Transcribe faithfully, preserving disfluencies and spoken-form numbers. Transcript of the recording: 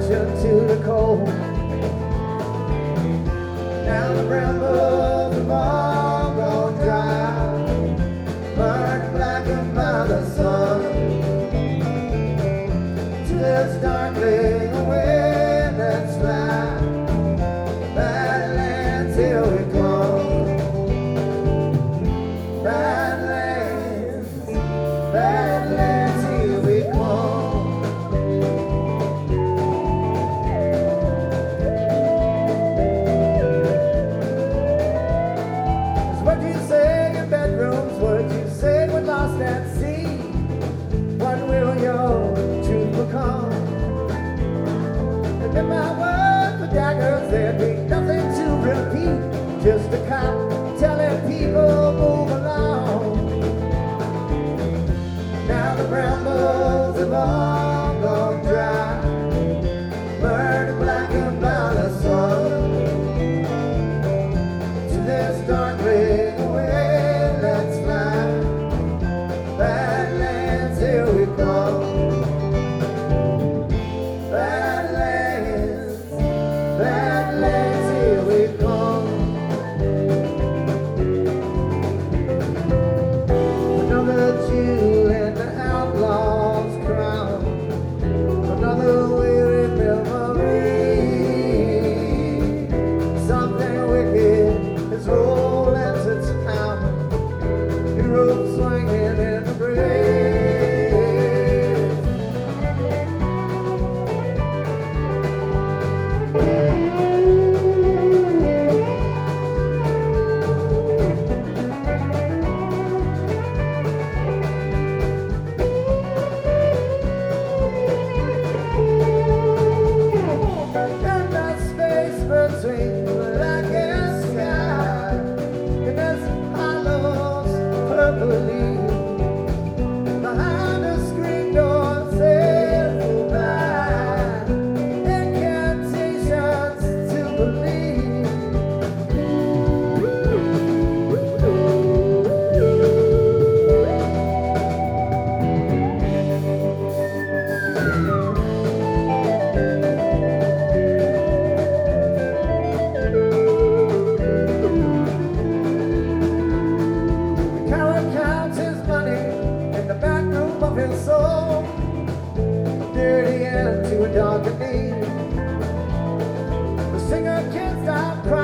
devotion to the cold. Now the brambles have all gone dry, burned blackened by the sun. To this darkling wind that's fly, Badlands, here we come. Badlands, Badlands, here we come. It's what you say in bedrooms, what you say when lost at sea. What will your truth become? And in my word for daggers, there'd be nothing to repeat. Just a cop telling people move along. Now the brambles have all gone dry, burned blackened by the sun. To this darkling wind let's fly, Badlands, here we come. Badlands, Badlands, here we come. Another Jew in the outlaw's crown, another weary memory. Something wicked is rolling to town, Europe swinging in the breeze. And that space between black and sky, and there's hollows purpley. Behind the screen door says goodbye, incantations to believe. The coward counts his money in the back room of his soul, dirty end to a darkening. The singer can't stop crying.